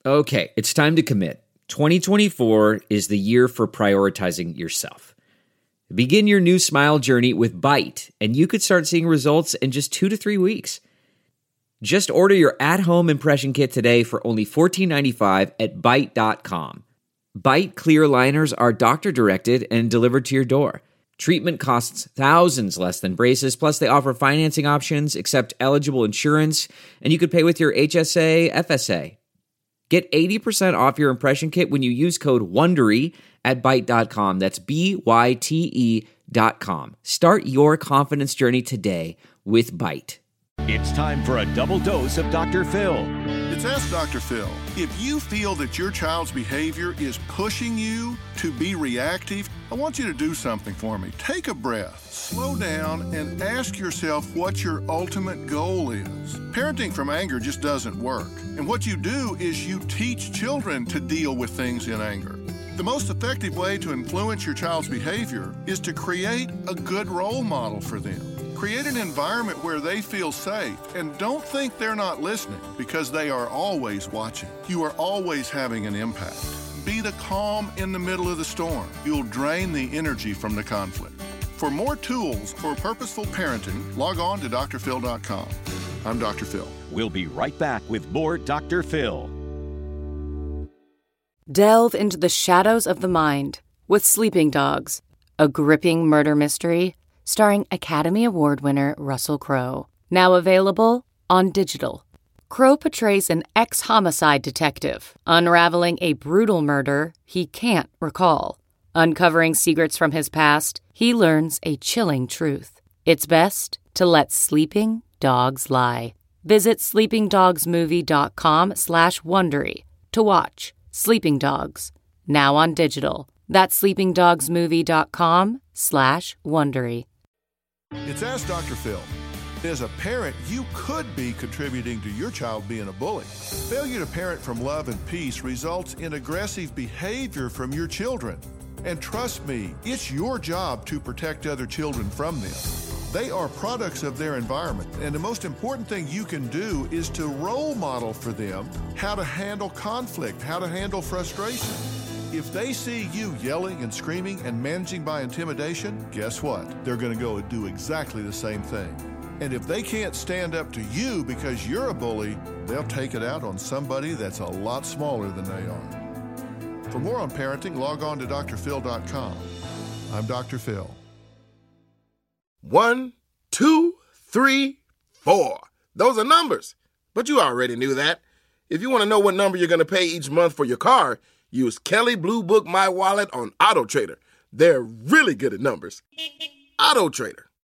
Okay, it's time to commit. 2024 is the year for prioritizing yourself. Begin your new smile journey with Byte, and you could start seeing results in just 2 to 3 weeks. Just order your at-home impression kit today for only $14.95 at Byte.com. Byte clear liners are doctor-directed and delivered to your door. Treatment costs thousands less than braces, plus they offer financing options, accept eligible insurance, and you could pay with your HSA, FSA. Get 80% off your impression kit when you use code WONDERY at Byte.com. That's BYTE.com. Start your confidence journey today with Byte. It's time for a double dose of Dr. Phil. It's Ask Dr. Phil. If you feel that your child's behavior is pushing you to be reactive, I want you to do something for me. Take a breath, slow down, and ask yourself what your ultimate goal is. Parenting from anger just doesn't work. And what you do is you teach children to deal with things in anger. The most effective way to influence your child's behavior is to create a good role model for them. Create an environment where they feel safe, and don't think they're not listening, because they are always watching. You are always having an impact. Be the calm in the middle of the storm. You'll drain the energy from the conflict. For more tools for purposeful parenting, log on to drphil.com. I'm Dr. Phil. We'll be right back with more Dr. Phil. Delve into the shadows of the mind with Sleeping Dogs, a gripping murder mystery starring Academy Award winner Russell Crowe. Now available on digital. Crowe portrays an ex-homicide detective unraveling a brutal murder he can't recall. Uncovering secrets from his past, he learns a chilling truth. It's best to let sleeping dogs lie. Visit sleepingdogsmovie.com/Wondery to watch Sleeping Dogs, now on digital. That's sleepingdogsmovie.com/Wondery. It's Ask Dr. Phil. As a parent, you could be contributing to your child being a bully. Failure to parent from love and peace results in aggressive behavior from your children. And trust me, it's your job to protect other children from them. They are products of their environment, and the most important thing you can do is to role model for them how to handle conflict, how to handle frustration. If they see you yelling and screaming and managing by intimidation, guess what? They're going to go and do exactly the same thing. And if they can't stand up to you because you're a bully, they'll take it out on somebody that's a lot smaller than they are. For more on parenting, log on to drphil.com. I'm Dr. Phil. 1, 2, 3, 4. Those are numbers. But you already knew that. If you want to know what number you're going to pay each month for your car, use Kelley Blue Book My Wallet on AutoTrader. They're really good at numbers. AutoTrader.